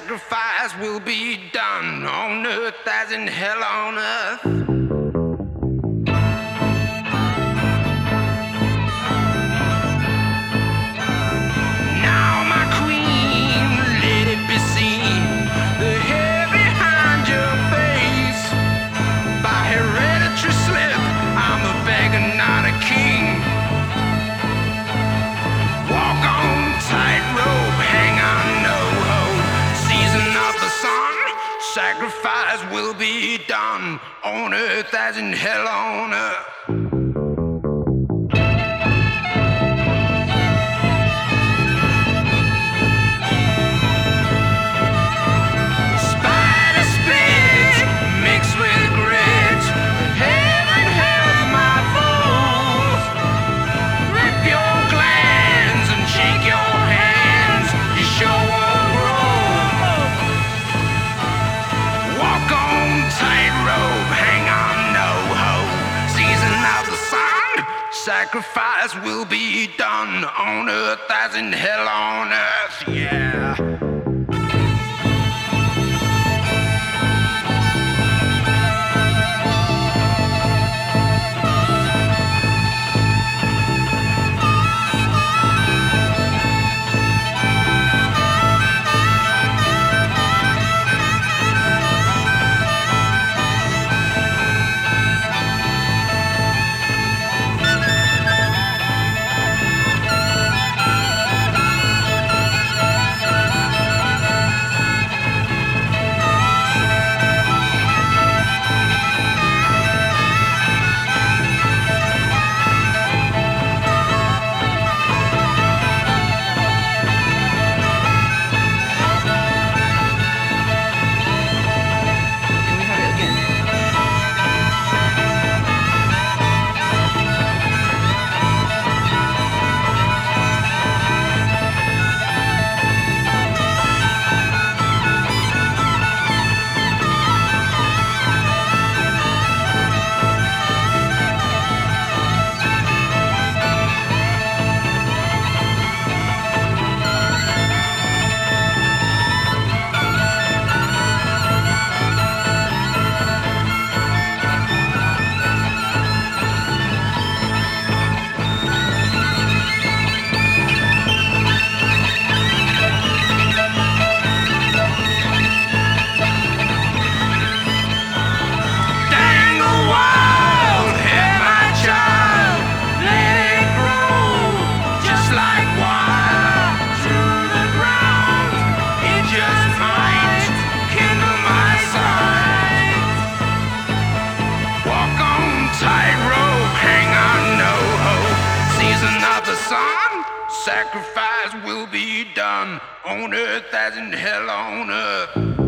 Sacrifice will be done on earth as in hell on earth. Now, my queen, let it be seen, the hair behind your face. By hereditary slip, I'm a beggar, not a king. Walk on tightrope, hang on no hope. Season of the sun, sacrifice will be done on earth as in hell on earth. Sacrifice will be done on earth as in hell on earth, yeah. Sacrifice will be done on earth as in hell on earth.